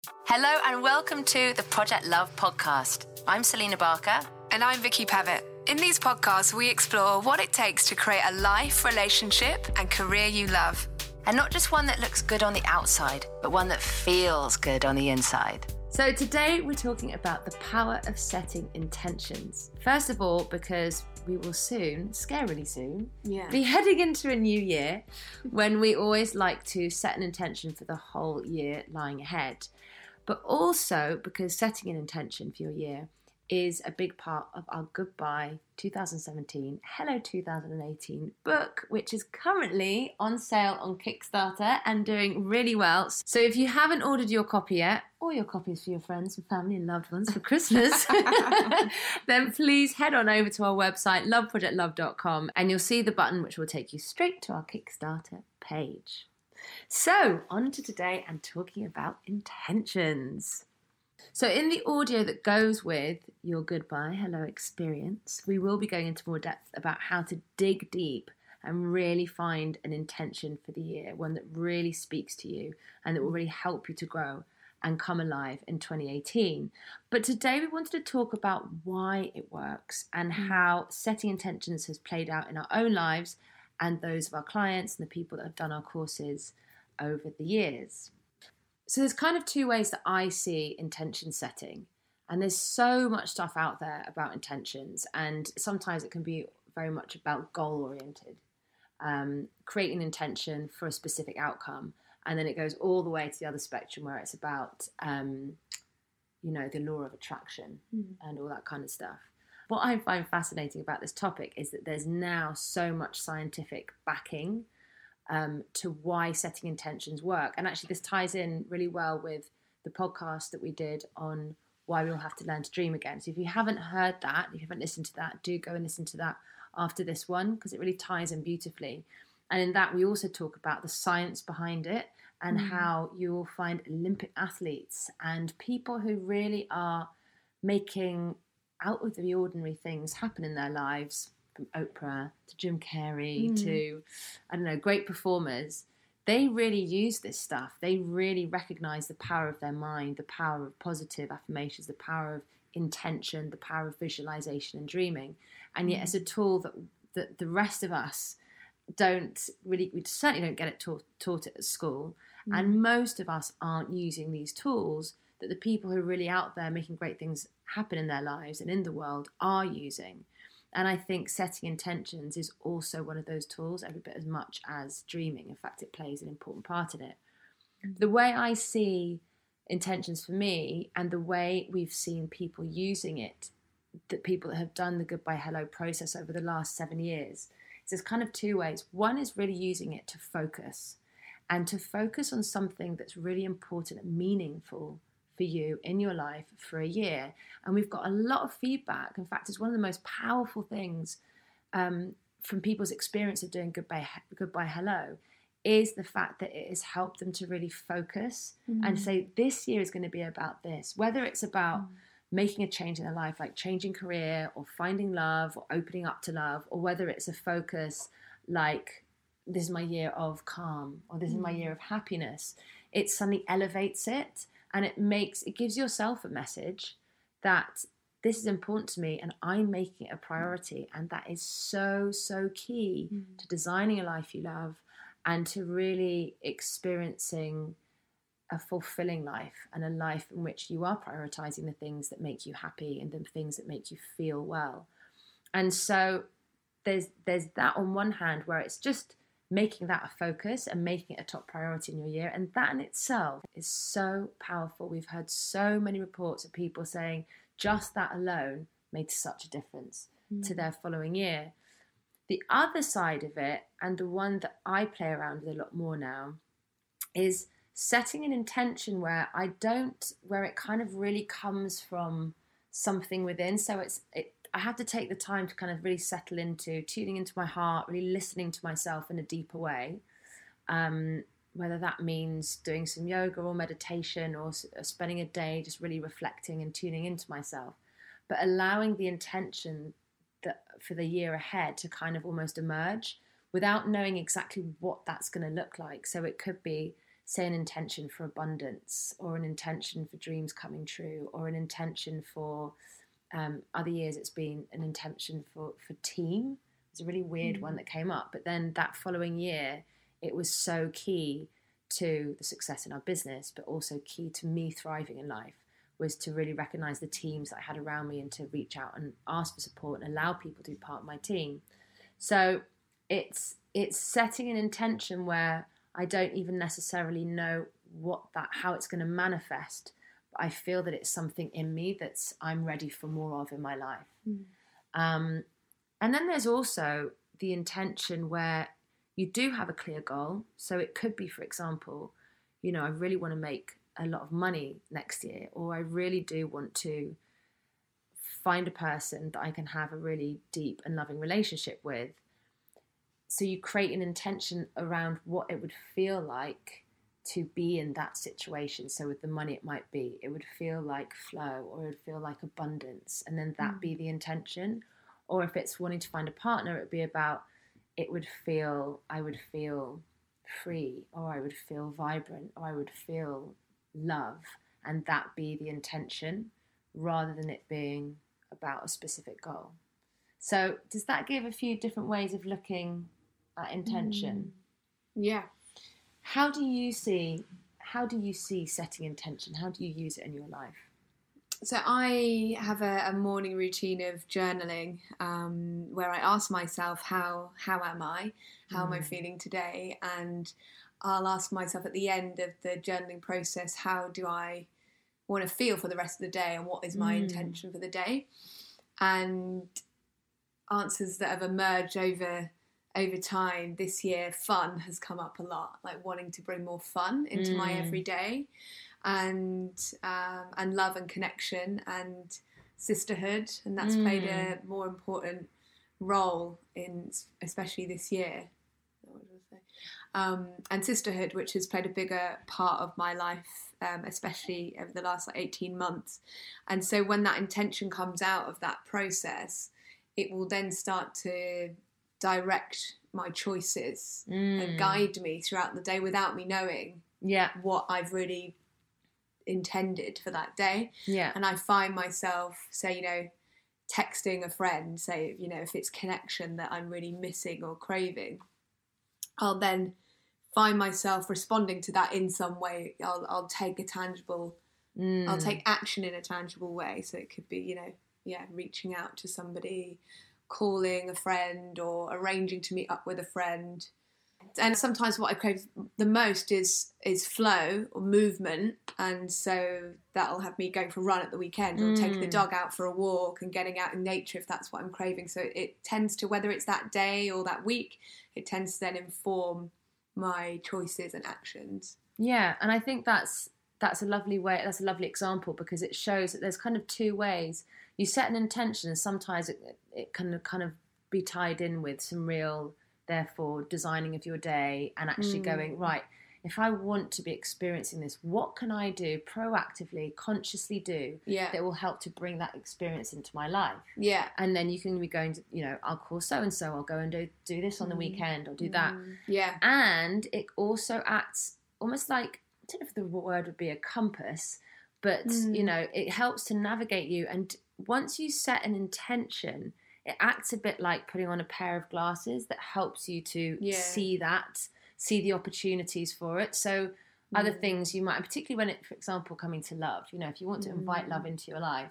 Hello and welcome to the Project Love podcast. I'm Selena Barker. And I'm Vicky Pavitt. In these podcasts, we explore what it takes to create a life, relationship and career you love. And not just one that looks good on the outside, but one that feels good on the inside. So today we're talking about the power of setting intentions. First of all, because we will soon, scarily soon, be heading into a new year when we always like to set an intention for the whole year lying ahead. But also because setting an intention for your year is a big part of our Goodbye 2017, Hello 2018 book, which is currently on sale on Kickstarter and doing really well. So if you haven't ordered your copy yet, or your copies for your friends and family and loved ones for Christmas, then please head on over to our website, loveprojectlove.com, and you'll see the button which will take you straight to our Kickstarter page. So, on to today and talking about intentions. So in the audio that goes with your Goodbye Hello experience, we will be going into more depth about how to dig deep and really find an intention for the year, one that really speaks to you and that will really help you to grow and come alive in 2018. But today we wanted to talk about why it works and how setting intentions has played out in our own lives and those of our clients and the people that have done our courses over the years. So there's kind of two ways that I see intention setting. And there's so much stuff out there about intentions. And sometimes it can be very much about goal-oriented. Creating an intention for a specific outcome. And then it goes all the way to the other spectrum where it's about, the law of attraction and all that kind of stuff. What I find fascinating about this topic is that there's now so much scientific backing to why setting intentions work. And actually this ties in really well with the podcast that we did on why we all have to learn to dream again. So if you haven't heard that, if you haven't listened to that, do go and listen to that after this one, because it really ties in beautifully. And in that we also talk about the science behind it and how you will find Olympic athletes and people who really are making out of the ordinary things happen in their lives, from Oprah to Jim Carrey to, great performers. They really use this stuff. They really recognize the power of their mind, the power of positive affirmations, the power of intention, the power of visualization and dreaming. And yet it's a tool that the rest of us don't really, we certainly don't get it taught at school. And most of us aren't using these tools that the people who are really out there making great things happen in their lives and in the world are using. And I think setting intentions is also one of those tools every bit as much as dreaming. In fact, it plays an important part in it. The way I see intentions for me and the way we've seen people using it, that people that have done the Goodbye Hello process over the last 7 years, is there's kind of two ways. One is really using it to focus and to focus on something that's really important and meaningful for you in your life for a year. And we've got a lot of feedback. In fact, it's one of the most powerful things from people's experience of doing Goodbye Hello is the fact that it has helped them to really focus and say, this year is going to be about this, whether it's about making a change in their life, like changing career or finding love or opening up to love, or whether it's a focus like, this is my year of calm or this is my year of happiness. It suddenly elevates it. And it gives yourself a message that this is important to me and I'm making it a priority. And that is so, so key to designing a life you love and to really experiencing a fulfilling life and a life in which you are prioritizing the things that make you happy and the things that make you feel well. And so there's that on one hand where it's just making that a focus and making it a top priority in your year. And that in itself is so powerful. We've heard so many reports of people saying just that alone made such a difference to their following year. The other side of it, and the one that I play around with a lot more now, is setting an intention where it kind of really comes from something within. So I have to take the time to kind of really settle into tuning into my heart, really listening to myself in a deeper way. Whether that means doing some yoga or meditation or spending a day just really reflecting and tuning into myself, but allowing the intention that for the year ahead to kind of almost emerge without knowing exactly what that's going to look like. So it could be say, an intention for abundance, or an intention for dreams coming true, or an intention for other years it's been an intention for team. It's a really weird one that came up, but then that following year it was so key to the success in our business, but also key to me thriving in life, was to really recognize the teams that I had around me and to reach out and ask for support and allow people to be part of my team. So it's setting an intention where I don't even necessarily know how it's going to manifest, but I feel that it's something in me that's I'm ready for more of in my life. And then there's also the intention where you do have a clear goal. So it could be, for example, you know, I really want to make a lot of money next year, or I really do want to find a person that I can have a really deep and loving relationship with. So you create an intention around what it would feel like to be in that situation. So with the money, it might be, it would feel like flow, or it would feel like abundance, and then that be the intention. Or if it's wanting to find a partner, it would be about, I would feel free, or I would feel vibrant, or I would feel love, and that be the intention, rather than it being about a specific goal. So does that give a few different ways of looking at intention? Yeah. How do you see setting intention? How do you use it in your life? So I have a morning routine of journaling, where I ask myself, how am I? How am I feeling today? And I'll ask myself at the end of the journaling process, how do I want to feel for the rest of the day, and what is my intention for the day? And answers that have emerged over time this year, fun has come up a lot, like wanting to bring more fun into my everyday, and love and connection and sisterhood, and that's played a more important role in, especially this year. And sisterhood, which has played a bigger part of my life, especially over the last 18 months. And so when that intention comes out of that process, it will then start to direct my choices and guide me throughout the day without me knowing what I've really intended for that day. And I find myself, say, you know, texting a friend, say, you know, if it's connection that I'm really missing or craving, I'll then find myself responding to that in some way. I'll take a tangible, I'll take action in a tangible way. So it could be, you know, reaching out to somebody, calling a friend, or arranging to meet up with a friend. And sometimes what I crave the most is flow or movement, and so that'll have me going for a run at the weekend, or taking the dog out for a walk and getting out in nature if that's what I'm craving. So it tends to, whether it's that day or that week, it tends to then inform my choices and actions. Yeah, and I think that's a lovely way. That's a lovely example, because it shows that there's kind of two ways. You set an intention, and sometimes it can kind of be tied in with some real, therefore, designing of your day, and actually going, right, if I want to be experiencing this, what can I do proactively, consciously do that will help to bring that experience into my life? Yeah. And then you can be going to, you know, I'll call so-and-so, I'll go and do this on the weekend, or do that. Yeah. And it also acts almost like, I don't know if the word would be a compass, but, you know, it helps to navigate you. And once you set an intention, it acts a bit like putting on a pair of glasses that helps you to see the opportunities for it. So other things you might, particularly when it, for example, coming to love, you know, if you want to invite love into your life,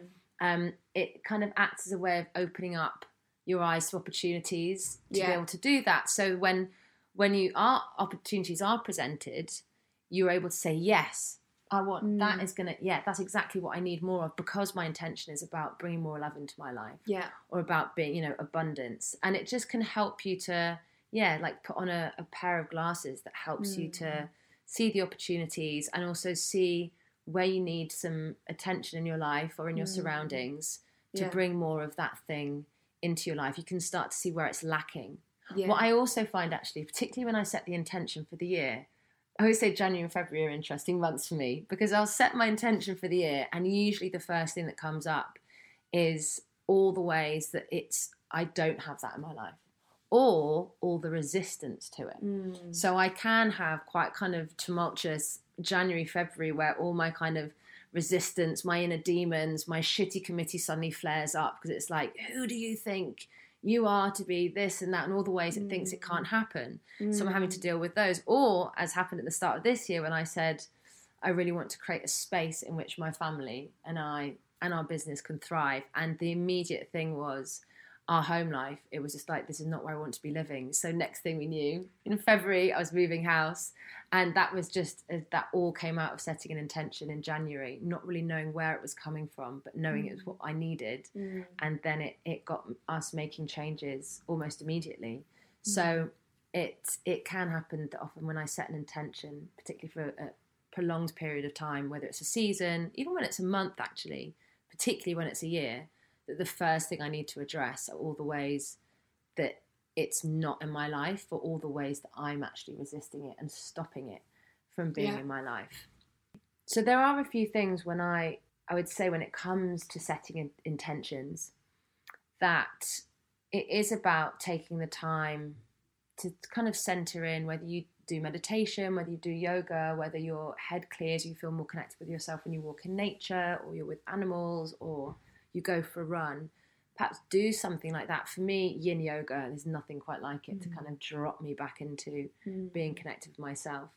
it kind of acts as a way of opening up your eyes to opportunities to be able to do that. So when opportunities are presented, you're able to say, yes, I want, that is going to, that's exactly what I need more of, because my intention is about bringing more love into my life. Yeah. Or about being, you know, abundance. And it just can help you to, like put on a pair of glasses that helps you to see the opportunities, and also see where you need some attention in your life or in your surroundings to bring more of that thing into your life. You can start to see where it's lacking. Yeah. What I also find, actually, particularly when I set the intention for the year, I always say January and February are interesting months for me, because I'll set my intention for the year, and usually the first thing that comes up is all the ways that I don't have that in my life. or all the resistance to it. So I can have quite kind of tumultuous January, February, where all my kind of resistance, my inner demons, my shitty committee suddenly flares up, because it's like, who do you think you are to be this and that, and all the ways it thinks it can't happen. So I'm having to deal with those. Or, as happened at the start of this year, when I said I really want to create a space in which my family and I and our business can thrive, and the immediate thing was our home life. It was just like, this is not where I want to be living. So next thing we knew, in February, I was moving house, and that was just, that all came out of setting an intention in January, not really knowing where it was coming from, but knowing it was what I needed. And then it got us making changes almost immediately. So it can happen that often when I set an intention, particularly for a prolonged period of time, whether it's a season, even when it's a month actually, particularly when it's a year, that the first thing I need to address are all the ways that it's not in my life, or all the ways that I'm actually resisting it and stopping it from being in my life. So there are a few things when I would say when it comes to setting intentions, that it is about taking the time to kind of center in, whether you do meditation, whether you do yoga, whether your head clears, you feel more connected with yourself when you walk in nature, or you're with animals, or you go for a run, perhaps do something like that. For me, yin yoga, there's nothing quite like it to kind of drop me back into being connected with myself.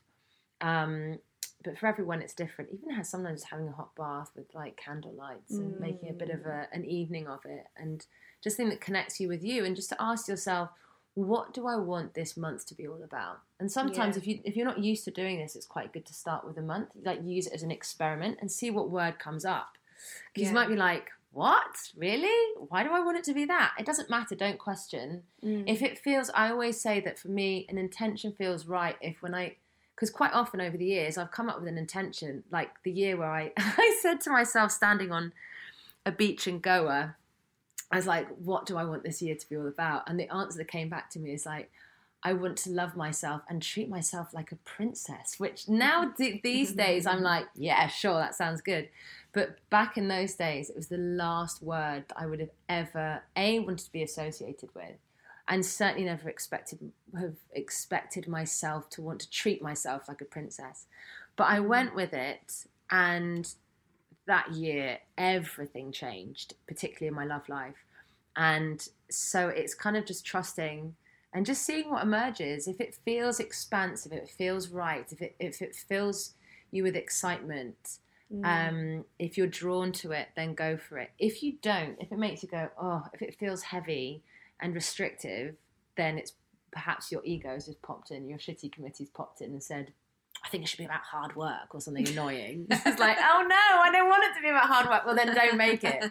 But for everyone, it's different. Even sometimes having a hot bath with like candle lights and making a bit of an evening of it, and just something that connects you with you, and just to ask yourself, what do I want this month to be all about? And sometimes if you're not used to doing this, it's quite good to start with a month, like use it as an experiment and see what word comes up. Because you might be like, what? Really? Why do I want it to be that? It doesn't matter. Don't question. If it feels, I always say that for me, an intention feels right because quite often over the years, I've come up with an intention, like the year where I said to myself, standing on a beach in Goa, I was like, what do I want this year to be all about? And the answer that came back to me is like, I want to love myself and treat myself like a princess, which now these days I'm like, yeah, sure, that sounds good. But back in those days, it was the last word that I would have ever, wanted to be associated with, and certainly never have expected myself to want to treat myself like a princess. But I went with it, and that year, everything changed, particularly in my love life. And so it's kind of just trusting and just seeing what emerges. If it feels expansive, if it feels right, if it fills you with excitement, if you're drawn to it, then go for it. If you don't, if it makes you go, if it feels heavy and restrictive, then it's perhaps your ego has just popped in, your shitty committee's popped in and said, I think it should be about hard work or something annoying. It's like, oh no, I don't want it to be about hard work. Well, then don't make it.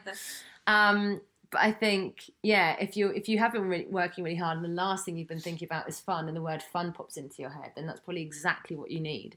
But I think, if you have been working really hard and the last thing you've been thinking about is fun, and the word fun pops into your head, then that's probably exactly what you need.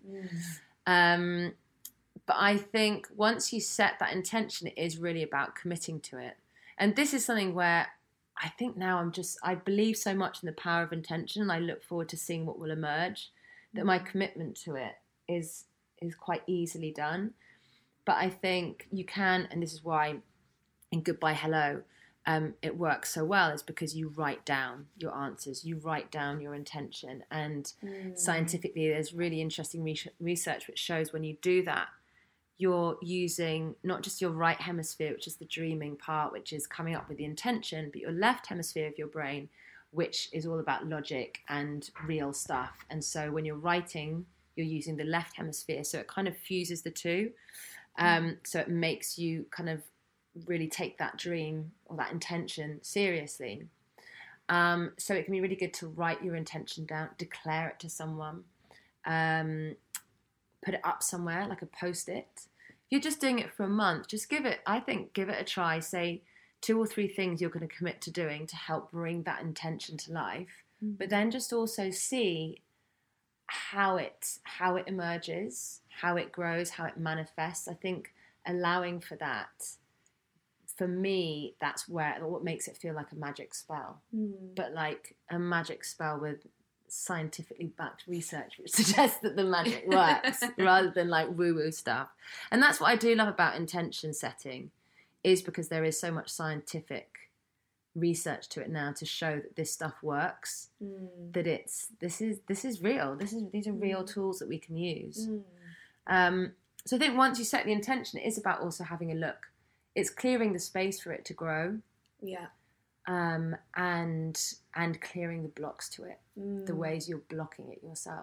But I think once you set that intention, it is really about committing to it. And this is something where I think now I believe so much in the power of intention, and I look forward to seeing what will emerge, that my commitment to it is quite easily done. But I think you can, and this is why in Goodbye Hello, it works so well, is because you write down your answers, you write down your intention. And scientifically, there's really interesting research which shows when you do that, you're using not just your right hemisphere, which is the dreaming part, which is coming up with the intention, but your left hemisphere of your brain, which is all about logic and real stuff. And so when you're writing, you're using the left hemisphere. So it kind of fuses the two. So it makes you kind of really take that dream or that intention seriously. So it can be really good to write your intention down, declare it to someone, put it up somewhere, like a Post-it. If you're just doing it for a month, just give it a try. Say 2 or 3 things you're going to commit to doing to help bring that intention to life. But then just also see how it emerges, how it grows, how it manifests. I think allowing for that, for me, that's what makes it feel like a magic spell. But like a magic spell with scientifically backed research which suggests that the magic works rather than like woo-woo stuff. And that's what I do love about intention setting, is because there is so much scientific research to it now to show that this stuff works, that this is real. These are real tools that we can use. So I think once you set the intention, it is about also having a look. It's clearing the space for it to grow. Yeah. And clearing the blocks to it, the ways you're blocking it yourself.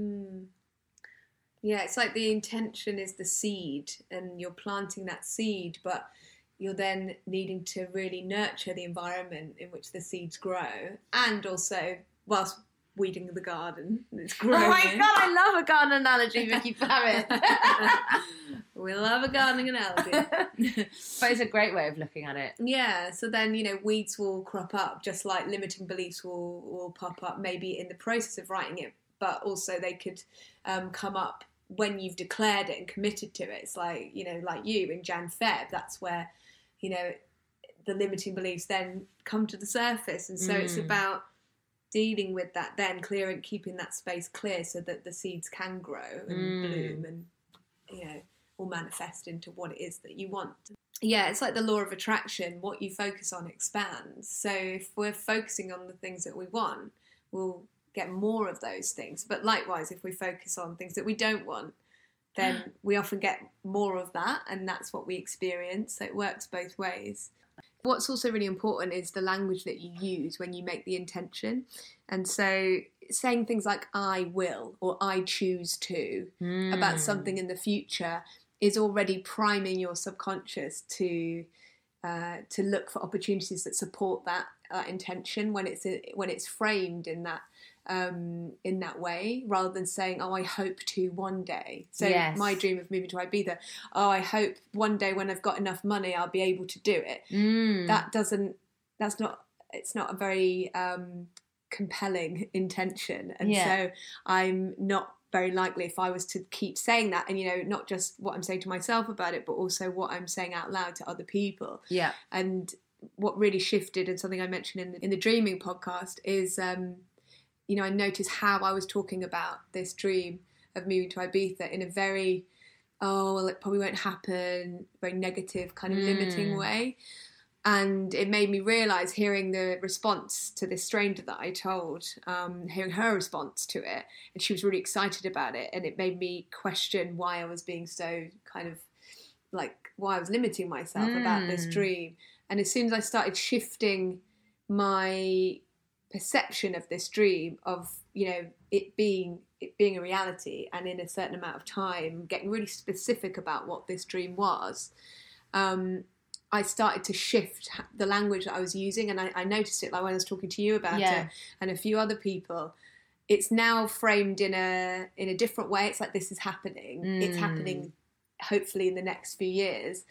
Yeah, it's like the intention is the seed, and you're planting that seed, but you're then needing to really nurture the environment in which the seeds grow, and also whilst weeding the garden that's growing. Oh my God, I love a garden analogy, Vicky Barrett. We love a gardening analogy. But it's a great way of looking at it. Yeah, so then, weeds will crop up, just like limiting beliefs will pop up maybe in the process of writing it, but also they could come up when you've declared it and committed to it. It's like, like you in Jan-Feb, that's where, the limiting beliefs then come to the surface. And so it's about dealing with that then, keeping that space clear so that the seeds can grow and bloom and, will manifest into what it is that you want. Yeah, it's like the law of attraction. What you focus on expands. So if we're focusing on the things that we want, we'll get more of those things. But likewise, if we focus on things that we don't want, then we often get more of that, and that's what we experience. So it works both ways. What's also really important is the language that you use when you make the intention. And so saying things like I will or I choose to about something in the future is already priming your subconscious to look for opportunities that support that intention when it's framed in that way, rather than saying, oh, I hope to one day. So my dream of moving to Ibiza, oh, I hope one day when I've got enough money I'll be able to do it. It's not a very compelling intention, and so I'm not very likely, if I was to keep saying that, and not just what I'm saying to myself about it, but also what I'm saying out loud to other people. Yeah. And what really shifted, and something I mentioned in the Dreaming podcast, is I noticed how I was talking about this dream of moving to Ibiza in a very, it probably won't happen, very negative, kind of limiting way. And it made me realise, hearing the response to this stranger that I told, hearing her response to it, and she was really excited about it, and it made me question why I was being so kind of why I was limiting myself about this dream. And as soon as I started shifting my perception of this dream, of it being a reality and in a certain amount of time, getting really specific about what this dream was, I started to shift the language that I was using, and I noticed it when I was talking to you about it and a few other people. It's now framed in a different way. It's like, this is happening. It's happening hopefully in the next few years.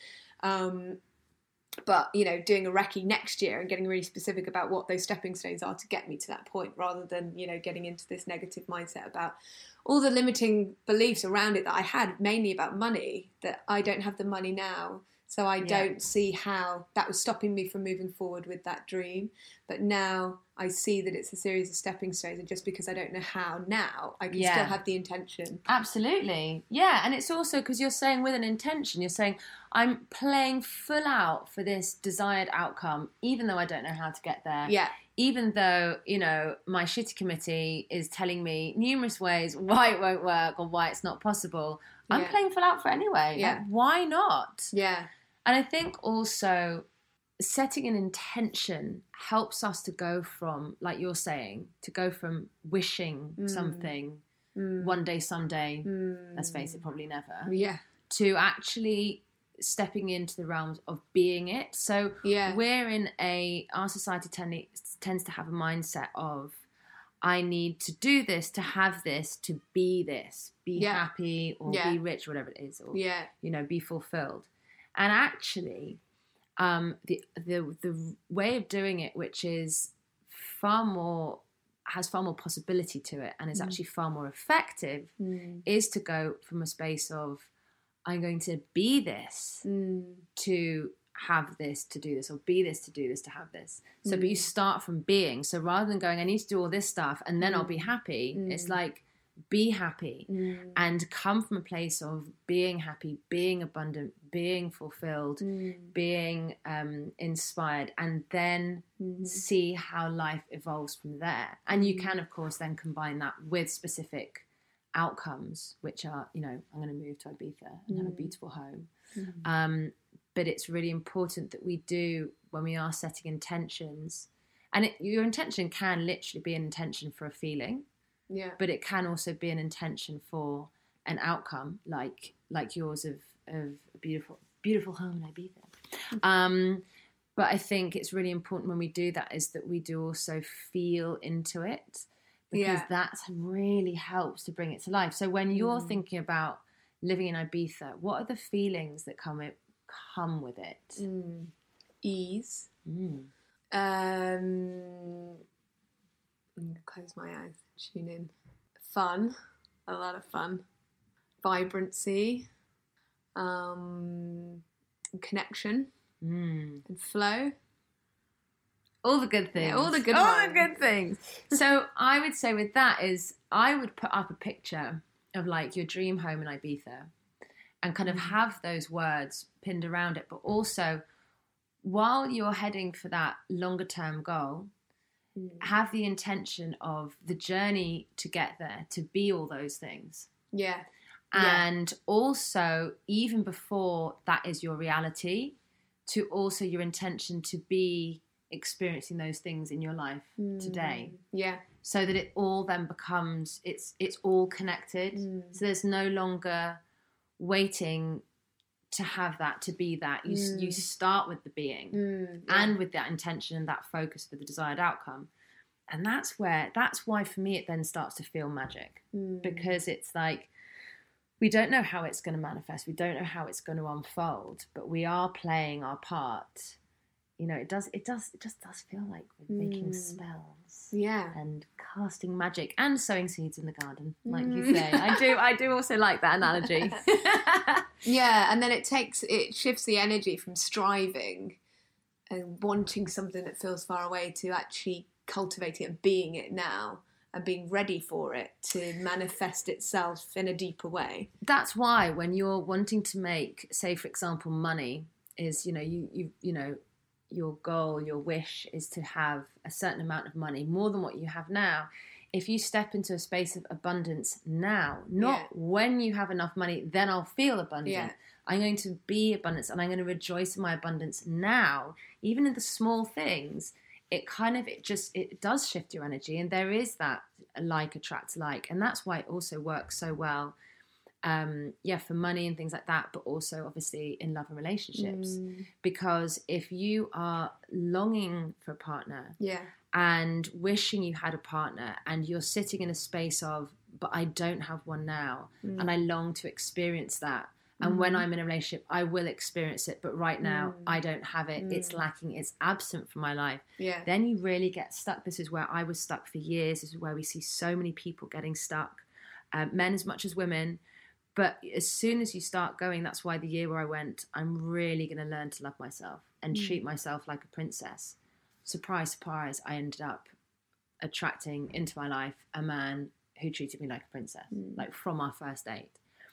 But, doing a recce next year and getting really specific about what those stepping stones are to get me to that point, rather than, getting into this negative mindset about all the limiting beliefs around it that I had, mainly about money, that I don't have the money now. So I don't see how that was stopping me from moving forward with that dream. But now I see that it's a series of stepping stones, and just because I don't know how now, I can still have the intention. Absolutely. Yeah, and it's also because you're saying with an intention, you're saying, I'm playing full out for this desired outcome, even though I don't know how to get there. Yeah. Even though, my shitty committee is telling me numerous ways why it won't work or why it's not possible, I'm playing full out for it anyway. Yeah. Why not? Yeah. And I think also setting an intention helps us to go from, like you're saying, to go from wishing something one day, someday, let's face it, probably never, to actually stepping into the realms of being it. So we're our society tends to have a mindset of, I need to do this, to have this, to be this, be happy or be rich, whatever it is, or be fulfilled. And actually, the way of doing it, which is has far more possibility to it, and is actually far more effective, is to go from a space of, I'm going to be this to have this to do this, or be this to do this to have this. But you start from being. So rather than going, I need to do all this stuff and then I'll be happy, it's like, be happy and come from a place of being happy, being abundant, being fulfilled, being inspired, and then see how life evolves from there. And you can, of course, then combine that with specific outcomes, which are, you know, I'm going to move to Ibiza and have a beautiful home. But it's really important that we do, when we are setting intentions, and your intention can literally be an intention for a feeling, but it can also be an intention for an outcome, like yours of a beautiful home in Ibiza. But I think it's really important when we do that is that we do also feel into it, because that really helps to bring it to life. So when you're thinking about living in Ibiza, what are the feelings that come with it? Ease. I'm going to close my eyes, tune in. Fun, a lot of fun. Vibrancy, connection, and flow. All the good things. Yeah, all the good things. So I would say with that is, I would put up a picture of like your dream home in Ibiza and kind of have those words pinned around it. But also, while you're heading for that longer term goal, have the intention of the journey to get there, to be all those things. Yeah. And also, even before that is your reality, to also your intention to be experiencing those things in your life today. Yeah. So that it all then becomes, it's all connected. So there's no longer waiting to have that, to be that. You start with the being and with that intention and that focus for the desired outcome. And that's why for me it then starts to feel magic, because it's like, we don't know how it's going to manifest. We don't know how it's going to unfold, but we are playing our part. You know, it just does feel like we're making spells, and casting magic and sowing seeds in the garden, like you say. I do also like that analogy. Yeah, and then it shifts the energy from striving and wanting something that feels far away to actually cultivating it and being it now and being ready for it to manifest itself in a deeper way. That's why when you're wanting to make, say for example, money is, you know, your goal, your wish is to have a certain amount of money, more than what you have now. If you step into a space of abundance now, not when you have enough money, then I'll feel abundant. Yeah. I'm going to be abundance and I'm going to rejoice in my abundance now. Even in the small things, it does shift your energy. And there is that like attracts like. And that's why it also works so well. For money and things like that, but also obviously in love and relationships. Because if you are longing for a partner and wishing you had a partner and you're sitting in a space of, but I don't have one now and I long to experience that. And when I'm in a relationship, I will experience it. But right now, I don't have it. It's lacking. It's absent from my life. Yeah. Then you really get stuck. This is where I was stuck for years. This is where we see so many people getting stuck, men as much as women. But as soon as you start going, that's why the year where I went, I'm really going to learn to love myself and treat myself like a princess. Surprise, surprise, I ended up attracting into my life a man who treated me like a princess, like from our first date.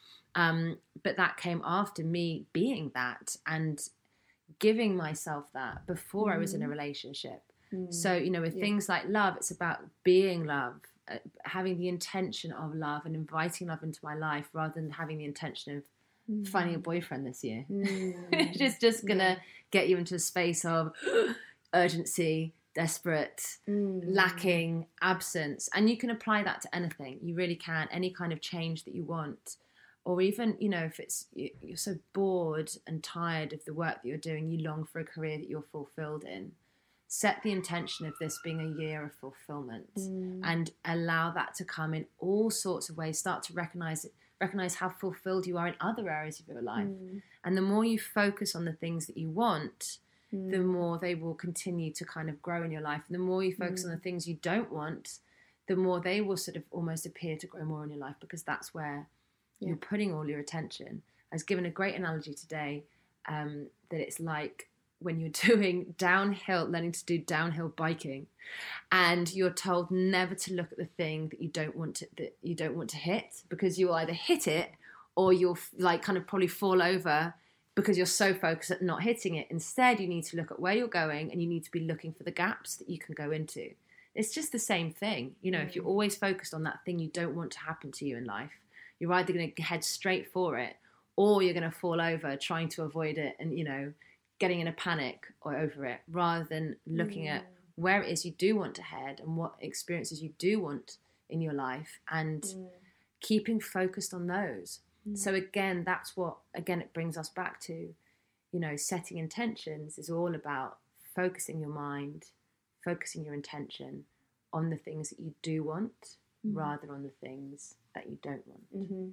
But that came after me being that and giving myself that before I was in a relationship. So, you know, with things like love, it's about being love, having the intention of love and inviting love into my life rather than having the intention of finding a boyfriend this year. Which is just going to get you into a space of urgency, desperate, lacking, absence. And you can apply that to anything. You really can. Any kind of change that you want. Or even, you know, if it's you're so bored and tired of the work that you're doing, you long for a career that you're fulfilled in. Set the intention of this being a year of fulfillment and allow that to come in all sorts of ways. Start to recognize how fulfilled you are in other areas of your life. And the more you focus on the things that you want, the more they will continue to kind of grow in your life. And the more you focus on the things you don't want, the more they will sort of almost appear to grow more in your life, because that's where you're putting all your attention. I was given a great analogy today that it's like when you're doing downhill, learning to do downhill biking, and you're told never to look at the thing that you don't want to hit, because you'll either hit it or you'll like kind of probably fall over because you're so focused at not hitting it. Instead, you need to look at where you're going, and you need to be looking for the gaps that you can go into. It's just the same thing. You know, if you're always focused on that thing you don't want to happen to you in life, you're either going to head straight for it, or you're going to fall over trying to avoid it and, you know, getting in a panic or over it, rather than looking at where it is you do want to head and what experiences you do want in your life, and keeping focused on those. So again, that's what, again, it brings us back to, you know, setting intentions is all about focusing your mind, focusing your intention on the things that you do want rather on the things that you don't want.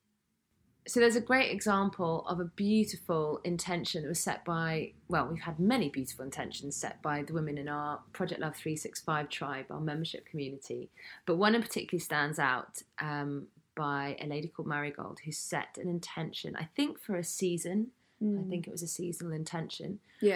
So there's a great example of a beautiful intention that was set by, well, we've had many beautiful intentions set by the women in our Project Love 365 tribe, our membership community. But one in particular stands out by a lady called Marigold, who set an intention, I think for a season. I think it was a seasonal intention. Yeah.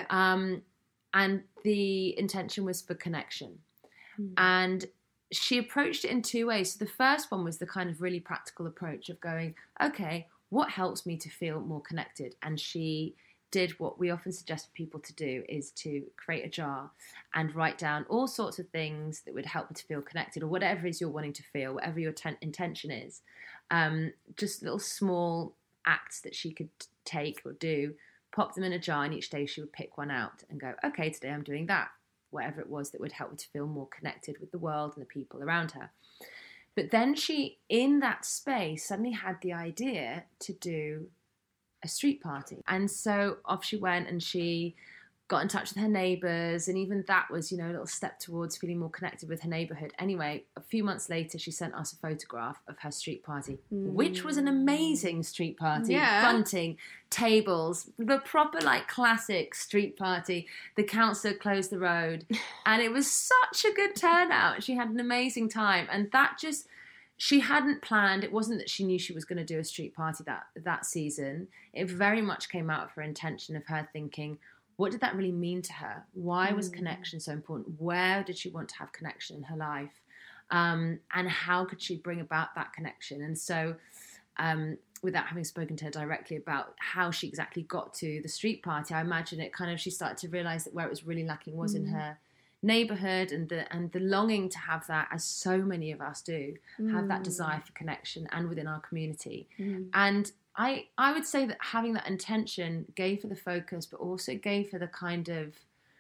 And the intention was for connection. And she approached it in two ways. So the first one was the kind of really practical approach of going, okay, what helps me to feel more connected? And she did what we often suggest people to do, is to create a jar and write down all sorts of things that would help you to feel connected, or whatever it is you're wanting to feel, whatever your intention is. Just little small acts that she could take or do, pop them in a jar, and each day she would pick one out and go, okay, today I'm doing that, whatever it was that would help her to feel more connected with the world and the people around her. But then she, in that space, suddenly had the idea to do a street party. And so off she went, and she got in touch with her neighbours, and even that was, you know, a little step towards feeling more connected with her neighbourhood. Anyway, a few months later, she sent us a photograph of her street party, which was an amazing street party. Bunting, tables, the proper, like, classic street party. The council closed the road, and it was such a good turnout. She had an amazing time, and that just... She hadn't planned. It wasn't that she knew she was going to do a street party that season. It very much came out of her intention of her thinking, what did that really mean to her? Why was connection so important? Where did she want to have connection in her life? And how could she bring about that connection? And so without having spoken to her directly about how she exactly got to the street party, I imagine it kind of, she started to realise that where it was really lacking was in her neighbourhood, and the longing to have that, as so many of us do, have that desire for connection, and within our community. And I would say that having that intention gave her the focus, but also gave her the kind of,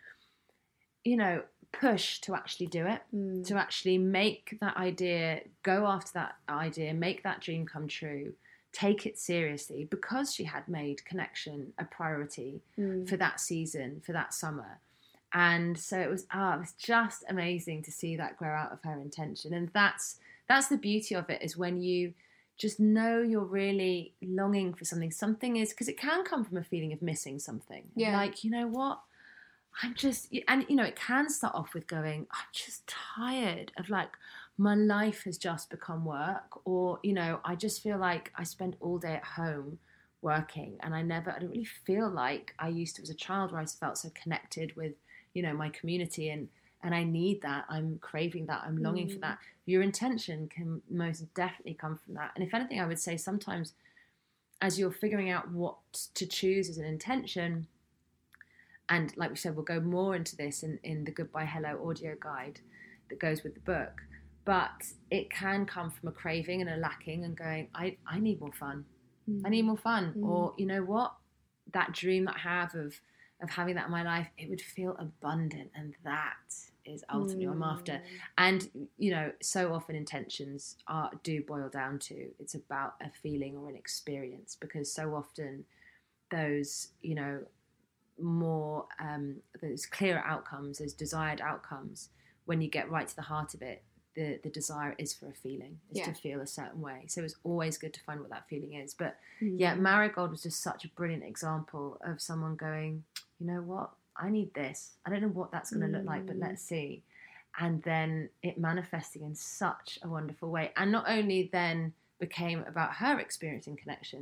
you know, push to actually do it, to actually make that idea, go after that idea, make that dream come true, take it seriously, because she had made connection a priority for that season, for that summer. And so it was just amazing to see that grow out of her intention. And that's the beauty of it, is when you just know you're really longing for something. Something is, because it can come from a feeling of missing something. Yeah. Like, you know what? I'm just, and you know, it can start off with going, I'm just tired of, like, my life has just become work, or, you know, I just feel like I spend all day at home working, and I don't really feel like I used to as a child, where I felt so connected with, you know, my community, and I need that. I'm craving that. I'm longing for that. Your intention can most definitely come from that. And if anything, I would say sometimes as you're figuring out what to choose as an intention, and like we said, we'll go more into this in the Goodbye Hello audio guide that goes with the book, but it can come from a craving and a lacking, and going, I need more fun. I need more fun. Or, you know what, that dream that I have of having that in my life, it would feel abundant, and that is ultimately what I'm after. And, you know, so often intentions do boil down to, it's about a feeling or an experience, because so often those, you know, more, those clearer outcomes, those desired outcomes, when you get right to the heart of it, the desire is for a feeling, is to feel a certain way. So it's always good to find what that feeling is. But yeah, Marigold was just such a brilliant example of someone going, you know what, I need this. I don't know what that's going to look like, but let's see. And then it manifesting in such a wonderful way. And not only then became about her experiencing connection,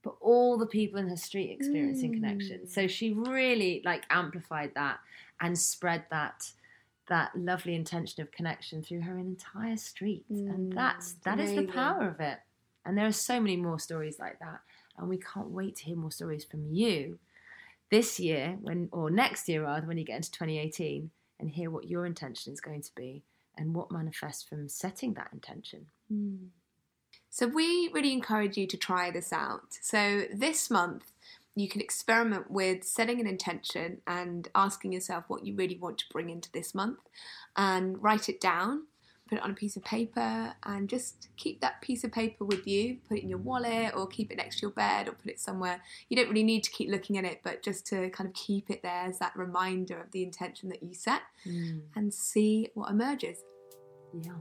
but all the people in her street experiencing connection. So she really like amplified that and spread that lovely intention of connection through her entire street. And that is the power of it. And there are so many more stories like that. And we can't wait to hear more stories from you this year, or next year rather, when you get into 2018, and hear what your intention is going to be and what manifests from setting that intention. So we really encourage you to try this out. So this month, you can experiment with setting an intention and asking yourself what you really want to bring into this month, and write it down, put it on a piece of paper, and just keep that piece of paper with you. Put it in your wallet or keep it next to your bed or put it somewhere. You don't really need to keep looking at it, but just to kind of keep it there as that reminder of the intention that you set, and see what emerges. Yeah.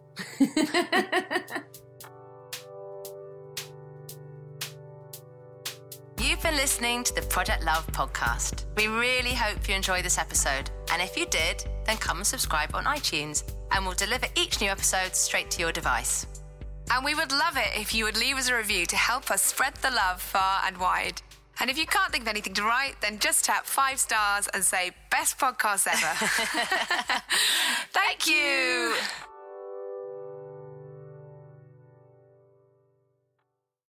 You've been listening to the Project Love podcast. We really hope you enjoyed this episode. And if you did, then come and subscribe on iTunes, and we'll deliver each new episode straight to your device. And we would love it if you would leave us a review to help us spread the love far and wide. And if you can't think of anything to write, then just tap 5 stars and say, best podcast ever. Thank you.